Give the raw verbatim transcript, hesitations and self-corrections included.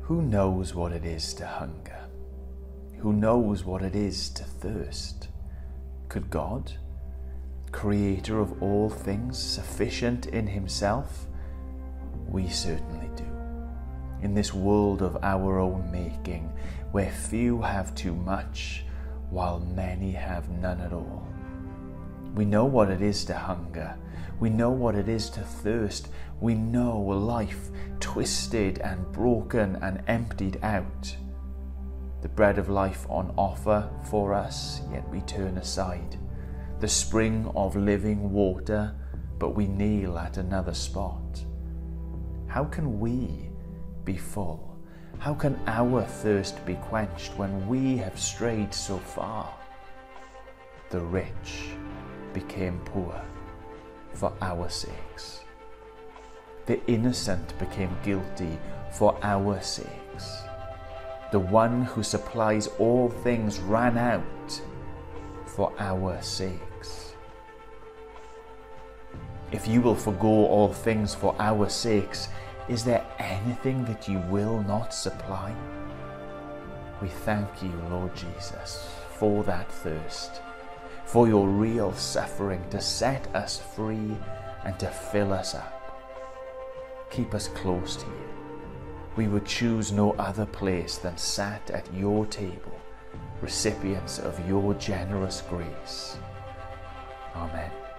Who knows what it is to hunger? Who knows what it is to thirst? Could God, creator of all things, sufficient in himself? We certainly do. In this world of our own making, where few have too much, while many have none at all. We know what it is to hunger. We know what it is to thirst. We know life twisted and broken and emptied out. The bread of life on offer for us, yet we turn aside. The spring of living water, but we kneel at another spot. How can we be full? How can our thirst be quenched when we have strayed so far? The rich became poor for our sakes. The innocent became guilty for our sakes. The one who supplies all things ran out for our sakes. If you will forgo all things for our sakes, is there anything that you will not supply? We thank you, Lord Jesus, for that thirst, for your real suffering to set us free and to fill us up. Keep us close to you. We would choose no other place than sat at your table, recipients of your generous grace. Amen.